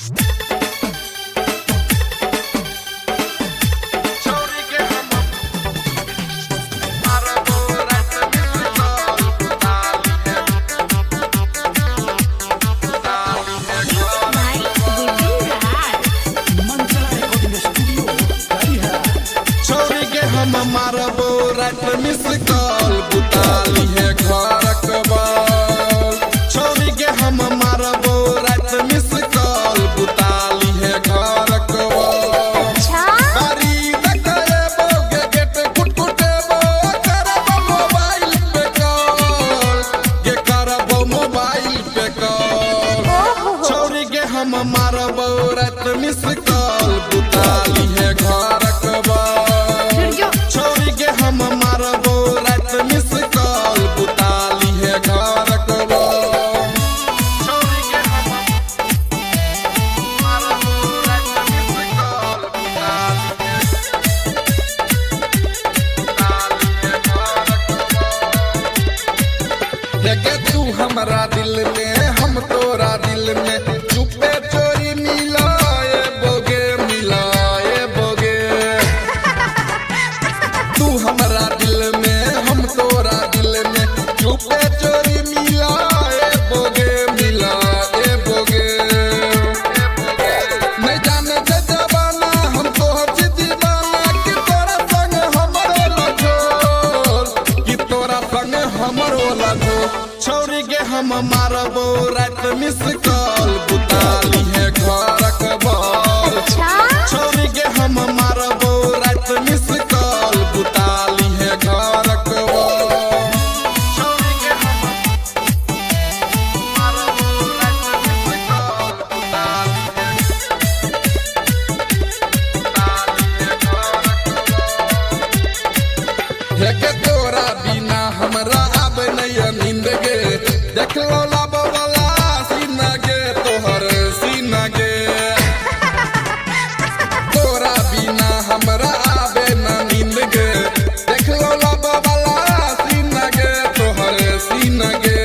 हम मारबो रात मिस कॉल बुताली है घर कबाल छोरी के हम मारबो रात मिस कॉल बुताली है घर कबाल बारी तकरे बोगे गेट कुटकुटे बो करबो मोबाइल पे कॉल के करबो मोबाइल पे कॉल छोरी के हम मारबो रात मिस कॉल बुताली है घर हम मारबो रात मिस कॉल बुताली है घर कबाल छोरी के हम मारबो रात मिस कॉल बुताली है घर कबाल देखे तू हमरा दिल में हम तोरा दिल में चुपे चोरी मिलाए बोगे तू हमरा दिल में हम तोरा दिल में चुपे चोरी मिलाए बोगे नहीं जाने से जबाना हम तो हर दीवाना कि तोरा संग हमरो लगो कि तोरा संग हमरो लगो छोरी के हम मारबो रात मिस कॉल बुताली है घर कबाल छोरी के हम मारबो रात मिस कॉल बुताली है घर कबाल छोरी के हम मारबो रात मिस कॉल बुताली है घर कबाल के तोरा बिना हमरा अब नहीं नींद गे देख लो लब वाला सीना गे तोहर सीना गे तोरा बिना हमरा आबे न नींद गे देख लो लब वाला सीना गे तोहर सीना गे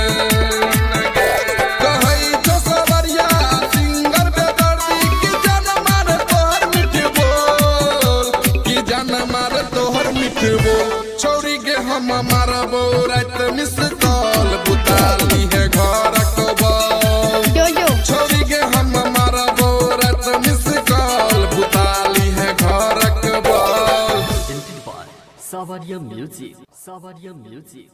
कहै जो सवरिया सिंगर बेदर्दी की जान मार तोहर मिठ बोल की जान मार तोहर मिठ बोल छोरी के हम मारबो रात मिस कॉल बुताली है घर कबाल छोरी के हम मारबो रात मिस कॉल बुताली है घर कबाल Savaria Music